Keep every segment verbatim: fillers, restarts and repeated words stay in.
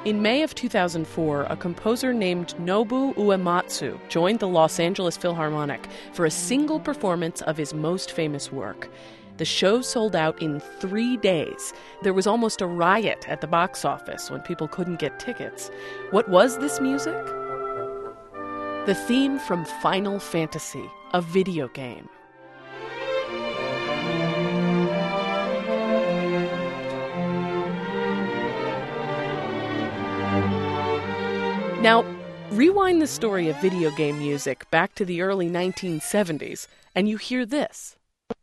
In May of two thousand four, a composer named Nobu Uematsu joined the Los Angeles Philharmonic for a single performance of his most famous work. The show sold out in three days. There was almost a riot at the box office when people couldn't get tickets. What was this music? The theme from Final Fantasy, a video game. Now, rewind the story of video game music back to the early nineteen seventies, and you hear this.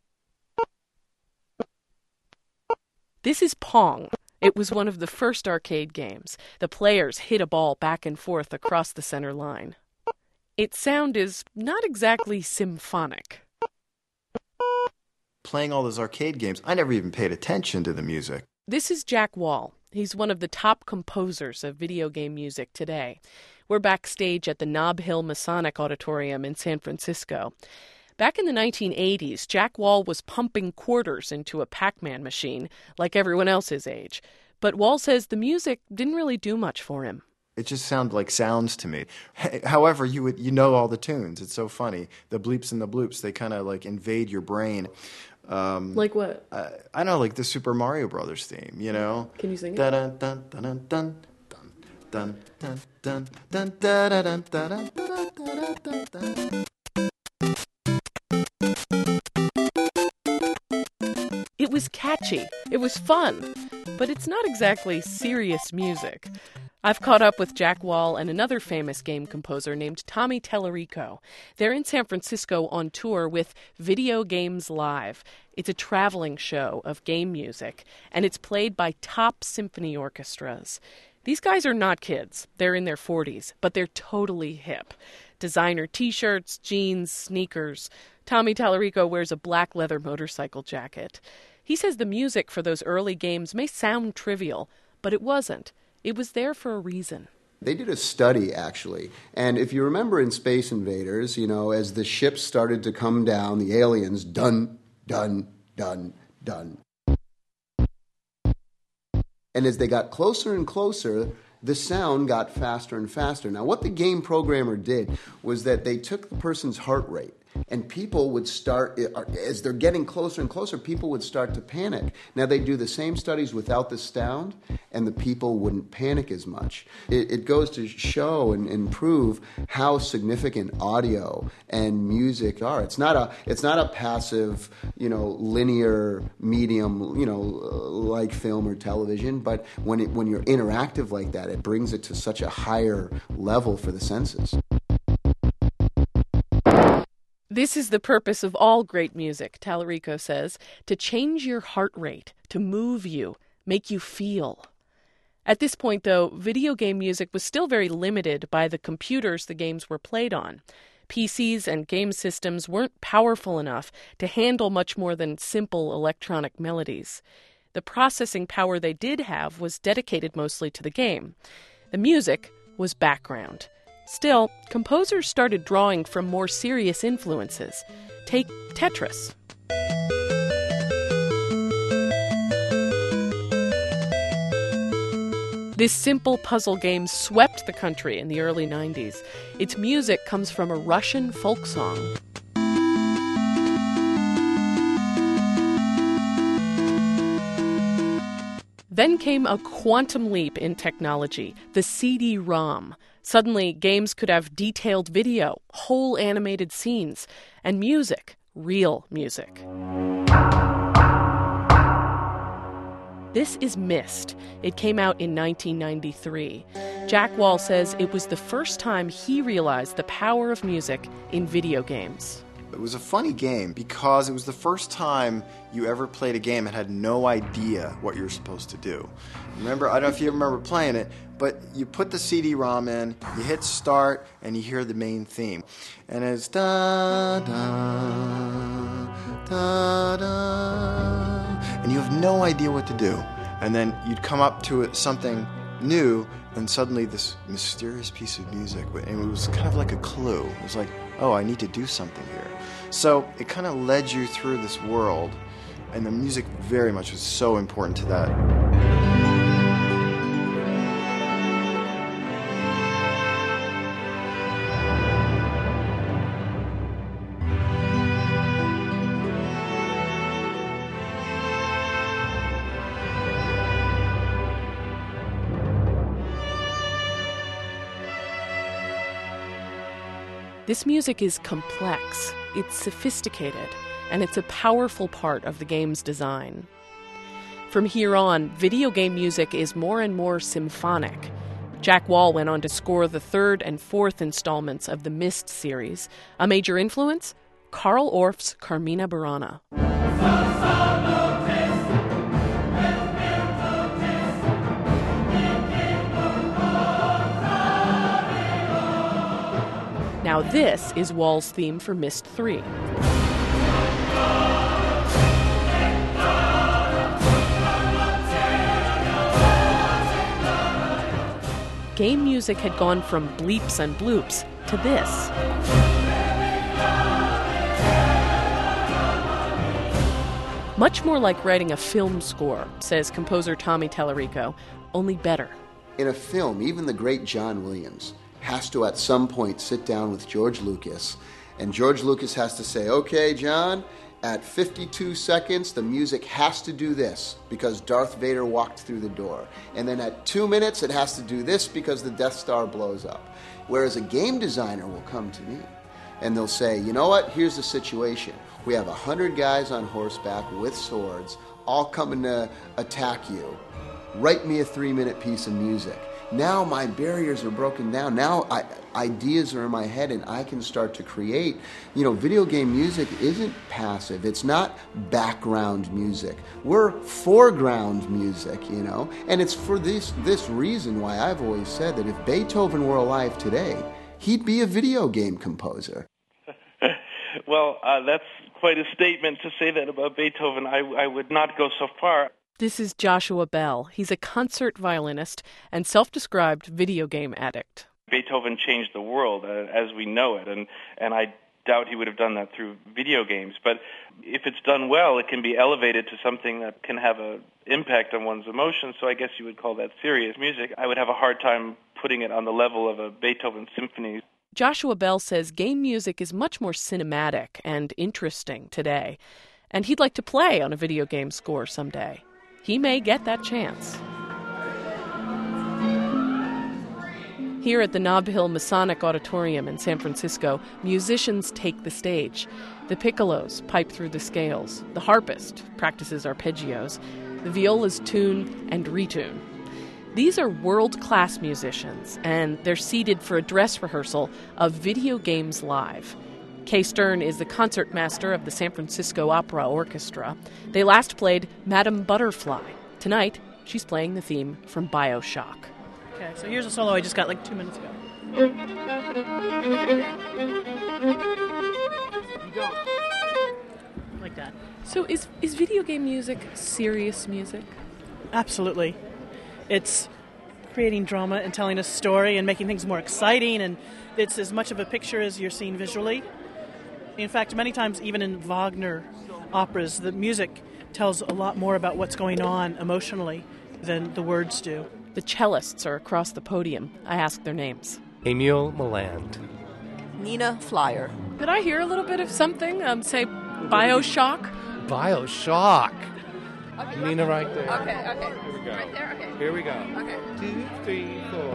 This is Pong. It was one of the first arcade games. The players hit a ball back and forth across the center line. Its sound is not exactly symphonic. Playing all those arcade games, I never even paid attention to the music. This is Jack Wall. He's one of the top composers of video game music today. We're backstage at the Nob Hill Masonic Auditorium in San Francisco. Back in the nineteen eighties, Jack Wall was pumping quarters into a Pac-Man machine, like everyone else his age. But Wall says the music didn't really do much for him. It just sounded like sounds to me. However, you would you know all the tunes. It's so funny. The bleeps and the bloops, they kind of like invade your brain. Um, like what? I, I don't know, like the Super Mario Brothers theme, you know? Can you sing it? Dun dun dun dun dun dun dun dun dun dun dun dun dun. It was catchy. It was fun. But it's not exactly serious music. I've caught up with Jack Wall and another famous game composer named Tommy Tallarico. They're in San Francisco on tour with Video Games Live. It's a traveling show of game music, and it's played by top symphony orchestras. These guys are not kids. They're in their forties, but they're totally hip. Designer t-shirts, jeans, sneakers. Tommy Tallarico wears a black leather motorcycle jacket. He says the music for those early games may sound trivial, but it wasn't. It was there for a reason. They did a study, actually. And if you remember in Space Invaders, you know, as the ships started to come down, the aliens, dun, dun, dun, dun. And as they got closer and closer, the sound got faster and faster. Now, what the game programmer did was that they took the person's heart rate, and people would start, as they're getting closer and closer, people would start to panic. Now, they do the same studies without the sound, and the people wouldn't panic as much. It, it goes to show and, and prove how significant audio and music are. It's not a, it's not a passive, you know, linear medium, you know, like film or television, but when it, when you're interactive like that, it brings it to such a higher level for the senses. This is the purpose of all great music, Tallarico says, to change your heart rate, to move you, make you feel. At this point, though, video game music was still very limited by the computers the games were played on. P Cs and game systems weren't powerful enough to handle much more than simple electronic melodies. The processing power they did have was dedicated mostly to the game. The music was background. Still, composers started drawing from more serious influences. Take Tetris. This simple puzzle game swept the country in the early nineties. Its music comes from a Russian folk song. Then came a quantum leap in technology, the C D ROM. Suddenly, games could have detailed video, whole animated scenes, and music, real music. This is Myst. It came out in nineteen ninety-three. Jack Wall says it was the first time he realized the power of music in video games. It was a funny game because it was the first time you ever played a game and had no idea what you were supposed to do. Remember, I don't know if you remember playing it, but you put the C D ROM in, you hit start, and you hear the main theme. And it's da da da da, and you have no idea what to do. And then you'd come up to it, something new, and suddenly this mysterious piece of music, and it was kind of like a clue. It was like, oh, I need to do something here. So it kind of led you through this world, and the music very much was so important to that. This music is complex, it's sophisticated, and it's a powerful part of the game's design. From here on, video game music is more and more symphonic. Jack Wall went on to score the third and fourth installments of the Myst series. A major influence? Carl Orff's Carmina Burana. Now this is Wall's theme for Myst three. Game music had gone from bleeps and bloops to this. Much more like writing a film score, says composer Tommy Tallarico, only better. In a film, even the great John Williams has to at some point sit down with George Lucas, and George Lucas has to say, okay, John, at fifty-two seconds, the music has to do this because Darth Vader walked through the door. And then at two minutes, it has to do this because the Death Star blows up. Whereas a game designer will come to me and they'll say, you know what, here's the situation. We have a hundred guys on horseback with swords, all coming to attack you. Write me a three-minute piece of music. Now my barriers are broken down. Now I, ideas are in my head and I can start to create. You know, video game music isn't passive. It's not background music. We're foreground music, you know. And it's for this, this reason why I've always said that if Beethoven were alive today, he'd be a video game composer. Well, uh, that's quite a statement to say that about Beethoven. I, I would not go so far. This is Joshua Bell. He's a concert violinist and self-described video game addict. Beethoven changed the world uh, as we know it, and, and I doubt he would have done that through video games. But if it's done well, it can be elevated to something that can have an impact on one's emotions, so I guess you would call that serious music. I would have a hard time putting it on the level of a Beethoven symphony. Joshua Bell says game music is much more cinematic and interesting today, and he'd like to play on a video game score someday. He may get that chance. Here at the Nob Hill Masonic Auditorium in San Francisco, musicians take the stage. The piccolos pipe through the scales. The harpist practices arpeggios. The violas tune and retune. These are world-class musicians, and they're seated for a dress rehearsal of Video Games Live. Kay Stern is the concertmaster of the San Francisco Opera Orchestra. They last played Madame Butterfly. Tonight, she's playing the theme from BioShock. Okay, so here's a solo I just got like two minutes ago. Like that. So is, is video game music serious music? Absolutely. It's creating drama and telling a story and making things more exciting, and it's as much of a picture as you're seeing visually. In fact, many times, even in Wagner operas, the music tells a lot more about what's going on emotionally than the words do. The cellists are across the podium. I ask their names. Emil Meland. Nina Flyer. Could I hear a little bit of something? Um, say BioShock? BioShock. Okay. Nina right there. Okay, okay. Here we go. Right there, okay. Here we go. Okay. Two, three, four.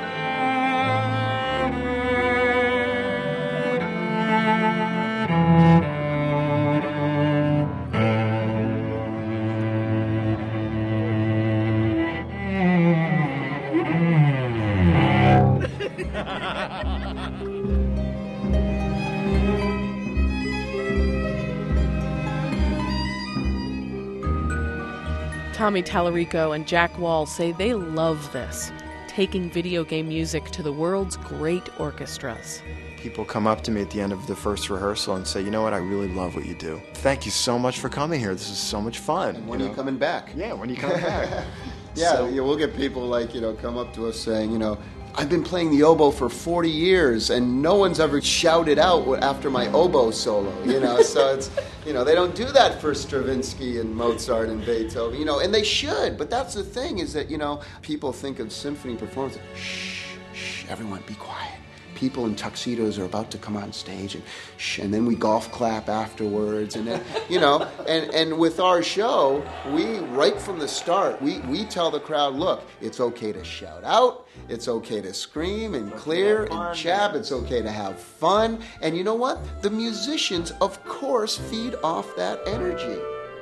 Tommy Tallarico and Jack Wall say they love this, taking video game music to the world's great orchestras. People come up to me at the end of the first rehearsal and say, you know what, I really love what you do. Thank you so much for coming here. This is so much fun. And when you are know? you coming back? Yeah, when are you coming back? Yeah, So- yeah, we'll get people like, you know, come up to us saying, you know, I've been playing the oboe for forty years and no one's ever shouted out after my oboe solo, you know, so it's, you know, they don't do that for Stravinsky and Mozart and Beethoven, you know, and they should, but that's the thing is that, you know, people think of symphony performance, shh, shh, everyone be quiet. people in tuxedos are about to come on stage, and shh, and then we golf clap afterwards, and then, you know, and, and with our show, we, right from the start, we, we tell the crowd, look, it's okay to shout out, it's okay to scream and clear and chab, it's okay to have fun, and you know what? The musicians, of course, feed off that energy.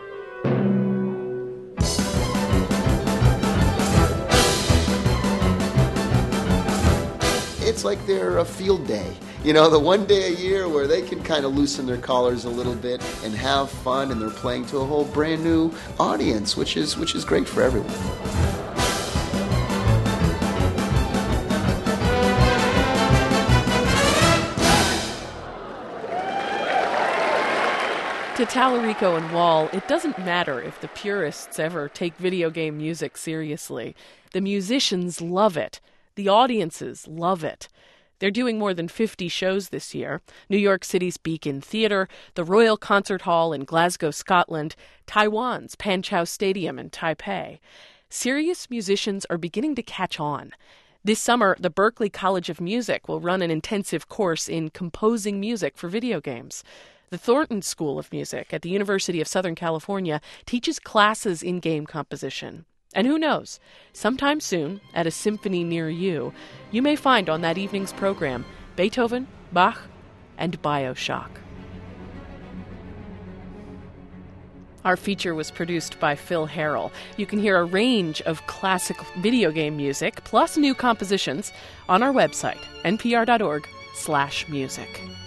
It's like they're a field day. You know, the one day a year where they can kind of loosen their collars a little bit and have fun, and they're playing to a whole brand new audience, which is which is great for everyone. To Tallarico and Wall, it doesn't matter if the purists ever take video game music seriously. The musicians love it. The audiences love it. They're doing more than fifty shows this year. New York City's Beacon Theatre, the Royal Concert Hall in Glasgow, Scotland, Taiwan's Panchao Stadium in Taipei. Serious musicians are beginning to catch on. This summer, the Berklee College of Music will run an intensive course in composing music for video games. The Thornton School of Music at the University of Southern California teaches classes in game composition. And who knows, sometime soon, at a symphony near you, you may find on that evening's program Beethoven, Bach, and BioShock. Our feature was produced by Phil Harrell. You can hear a range of classic video game music, plus new compositions, on our website, npr dot org slash music.